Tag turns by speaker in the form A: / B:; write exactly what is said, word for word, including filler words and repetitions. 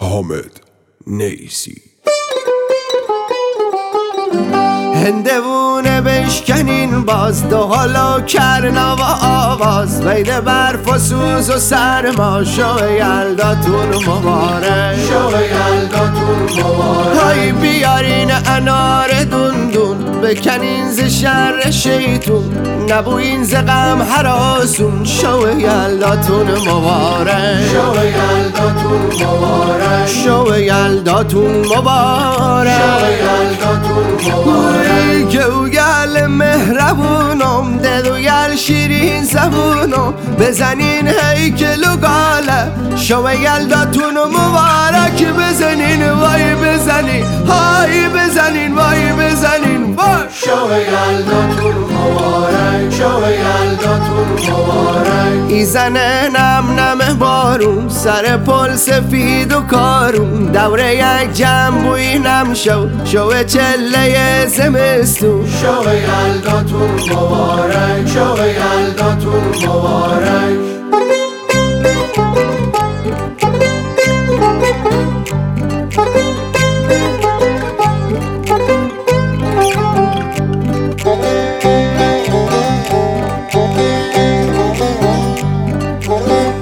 A: حامد نیسی.
B: هندوونه بشکنین باز دو حالا کرنا و آواز بین برف و سوز و سرما شو یلداتون مبارک،
C: شو یلداتون مبارک.
B: های بیارین انار دون دون بکنین ز شر شیطون نبوین ز غم هراسون شو یلداتون مبارک،
C: شو یلداتون مبارک.
B: شو یلداتون مبارک،
C: شو یلداتون مبارک.
B: گوگل مهربونم دلوگل شیرین زبونم بزنین هیکل و گاله شو یلداتون مبارک بزنین وای بزنین های بزنین وای بزنین وای
C: شو یلداتون مبارک، شو یلداتون مبارک.
B: ایزنه نم نم بارون سر پل سفید و کارون دوره یک جمع بوی نم شو شو چله زمستون
C: شو یلداتون مبارک، شو یلداتون مبارک. Thank you.